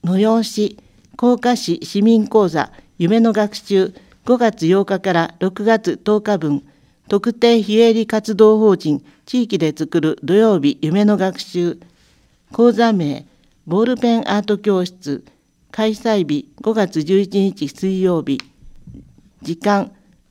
催し、甲賀市市民講座夢の学習5月8日から6月10日分、特定非営利活動法人地域で作る土曜日夢の学習、講座名ボールペンアート教室、開催日5月11日水曜日、時間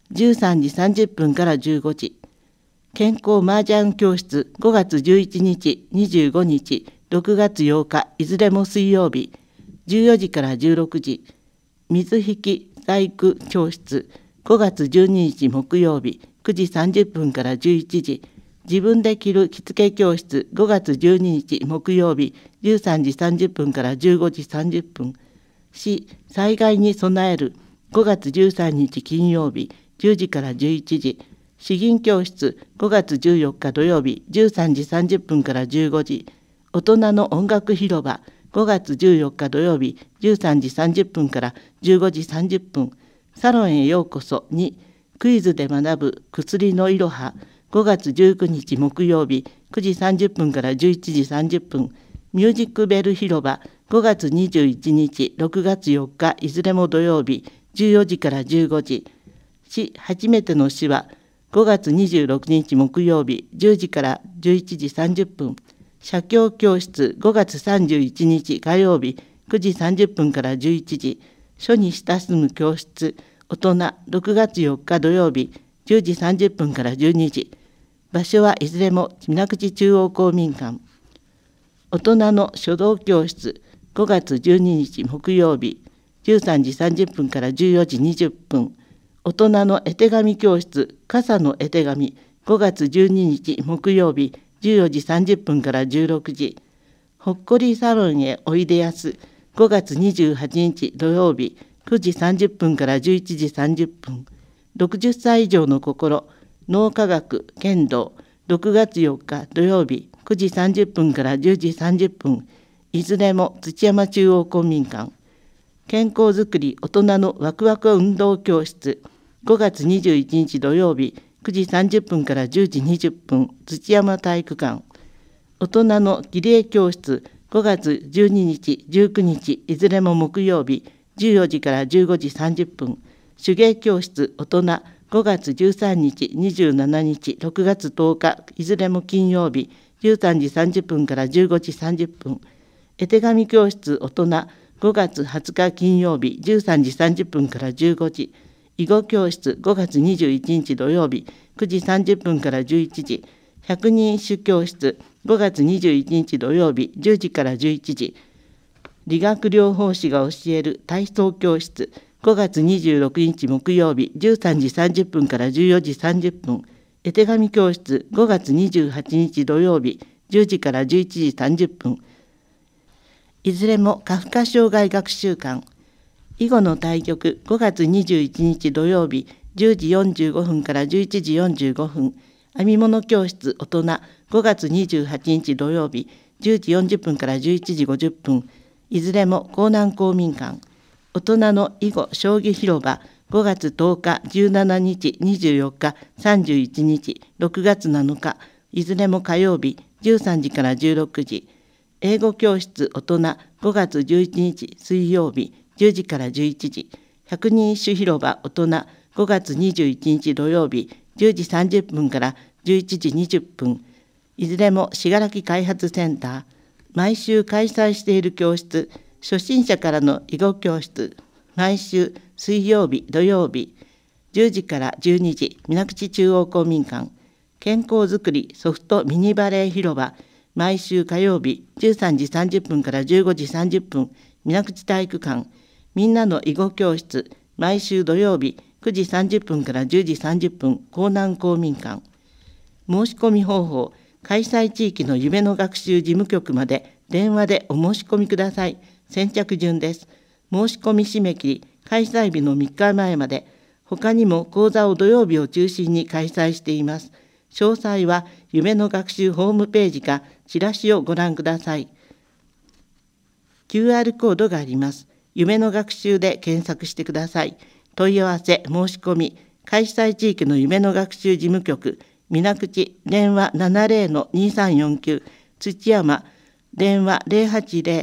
13時30分から15時、健康麻雀教室5月11日25日6月8日いずれも水曜日、14時から16時、水引細工教室5月12日木曜日9時30分から11時、自分で着る着付け教室5月12日木曜日13時30分から15時30分、市災害に備える5月13日金曜日10時から11時、詩吟教室5月14日土曜日13時30分から15時、大人の音楽広場5月14日土曜日13時30分から15時30分、サロンへようこそにクイズで学ぶ薬のいろは5月19日木曜日9時30分から11時30分、ミュージックベル広場5月21日6月4日いずれも土曜日14時から15時、市初めての詩は5月26日木曜日10時から11時30分、写経教室5月31日火曜日9時30分から11時、書に親しむ教室大人6月4日土曜日10時30分から12時、場所はいずれも水口中央公民館。大人の書道教室5月12日木曜日13時30分から14時20分、大人の絵手紙教室傘の絵手紙5月12日木曜日14時30分から16時、ほっこりサロンへおいでやす5月28日土曜日9時30分から11時30分、60歳以上の心脳科学剣道6月4日土曜日9時30分から10時30分、いずれも土山中央公民館。健康づくり大人のワクワク運動教室5月21日土曜日9時30分から10時20分、土山体育館。大人の儀礼教室5月12日19日いずれも木曜日14時から15時30分、手芸教室大人5月13日27日6月10日いずれも金曜日13時30分から15時30分、絵手紙教室大人5月20日金曜日13時30分から15時、囲碁教室5月21日土曜日9時30分から11時、百人一首教室5月21日土曜日10時から11時、理学療法士が教える体操教室5月26日木曜日13時30分から14時30分、絵手紙教室5月28日土曜日10時から11時30分、いずれもカフカ障害学習館。囲碁の対局5月21日土曜日10時45分から11時45分、編み物教室大人5月28日土曜日10時40分から11時50分、いずれも江南公民館。大人の囲碁将棋広場5月10日17日24日31日6月7日いずれも火曜日13時から16時、英語教室大人5月11日水曜日10時から11時、百人一首広場大人5月21日土曜日10時30分から11時20分、いずれも信楽開発センター。毎週開催している教室、初心者からの囲碁教室、毎週水曜日土曜日10時から12時、水口中央公民館。健康づくりソフトミニバレー広場、毎週火曜日13時30分から15時30分、水口体育館。みんなの囲碁教室、毎週土曜日9時30分から10時30分、江南公民館。申し込み方法、開催地域の夢の学習事務局まで電話でお申し込みください。先着順です。申し込み締め切り、開催日の3日前まで。他にも講座を土曜日を中心に開催しています。詳細は夢の学習ホームページかチラシをご覧ください。QR コードがあります。夢の学習で検索してください。問い合わせ、申し込み、開催地域の夢の学習事務局、水口、電話 70-2349、土山、電話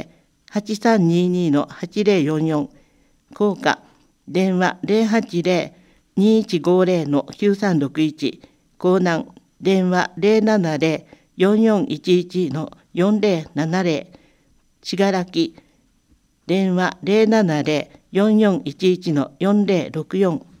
8322-8044、効果、電話080-2150-9361、港南、電話070-4411-4070、信楽、電話070-4411-4064、